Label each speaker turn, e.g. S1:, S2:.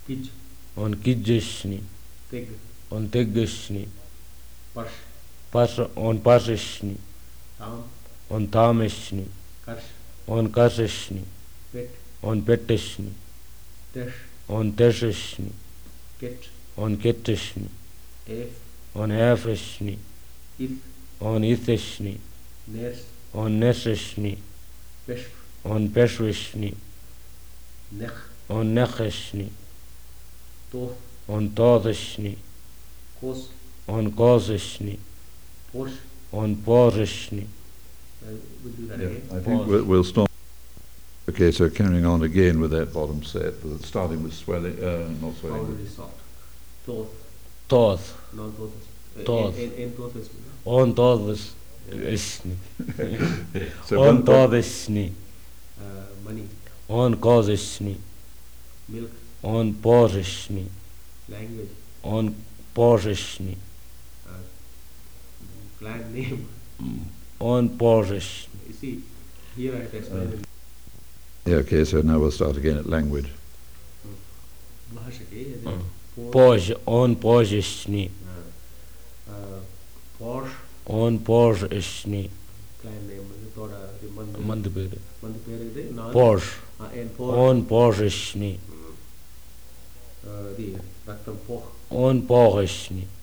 S1: Kij.
S2: On kijishni.
S1: Tig.
S2: On tegishni.
S1: Parsh.
S2: On parishni.
S1: Tam.
S2: On tamishni.
S1: Karsh.
S2: On kasishni.
S1: Pet.
S2: On petishni.
S1: Tesh.
S2: On teshishni.
S1: Ket.
S2: On ketishni.
S1: Ef.
S2: On efishni.
S1: If.
S2: On ithishni.
S1: Nes.
S2: On nesishni.
S1: Peshp.
S2: On peshwishni.
S1: Nech.
S2: On nechishni.
S1: Toth.
S2: On todishni.
S1: Kos.
S2: On kozishni.
S1: Posh.
S2: On porishni.
S1: We'll do that
S3: Yeah,
S1: again.
S3: I think we'll stop. Okay, so carrying on again with that bottom set, starting with swelling, not swelling.
S1: Already stopped. Toth.
S2: Toth.
S1: Non toth.
S2: Toth.
S1: En toth is.
S2: On todishni.
S3: So
S2: On todishni.
S1: Money.
S2: On kozishni.
S1: Milk.
S2: On porishni.
S1: Language.
S2: On porishni.
S1: Clan name.
S2: On porishni.
S1: You see, here I have explained.
S3: Yeah, okay, so now we'll start again at language.
S2: Poj. On pojishni.
S1: Posh.
S2: On porishni.
S1: Clan name.
S2: Mandapere.
S1: Mandapere.
S2: Posh.
S1: And Posh.
S2: On porishni.
S1: The Raktam Poch.
S2: On porishni.